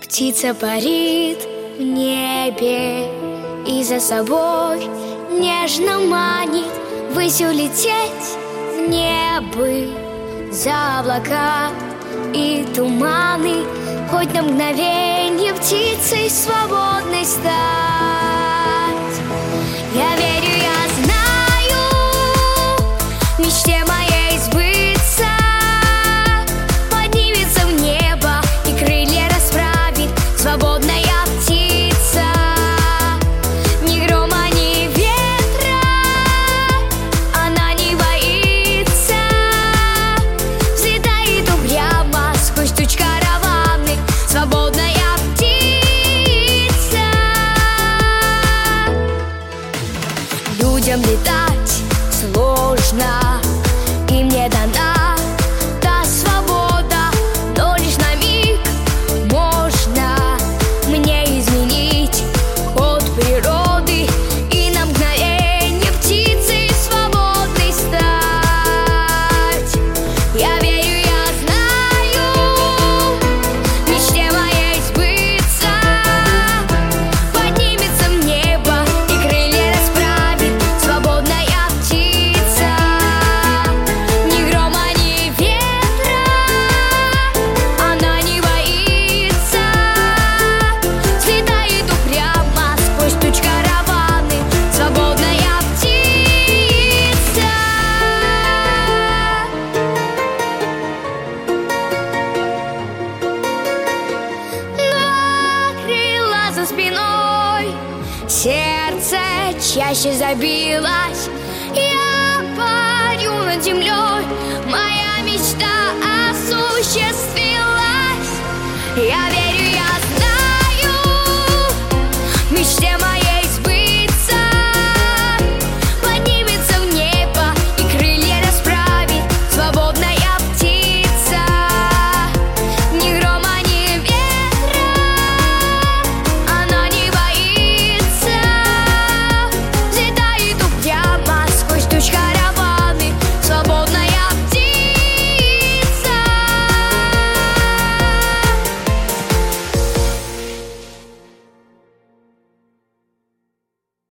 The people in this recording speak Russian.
Птица парит в небе и за собой нежно манит ввысь улететь в небо за облака и туманы, хоть на мгновенье птицей свободной стать. Я верю, я знаю, мечте моей сбыться, поднимется в небо и крылья расправит свободная птица. Ни грома, ни ветра она не боится, взлетает упрямо сквозь туч караваны, свободная птица. Людям летать сложно, им не дана та свобода, но лишь на миг можно мне изменить ход природы и на мгновенье птицей свободной стать. Я верю, я знаю, мечте моей сбыться, поднимется в небо и крылья расправит свободная птица. Ни грома, ни ветра она не боится, взлетает упрямо сквозь туч караваны, свободная птица. Два крыла за спиной, сердце чаще забилось. Я парю над землей, моя мечта осуществилась. Я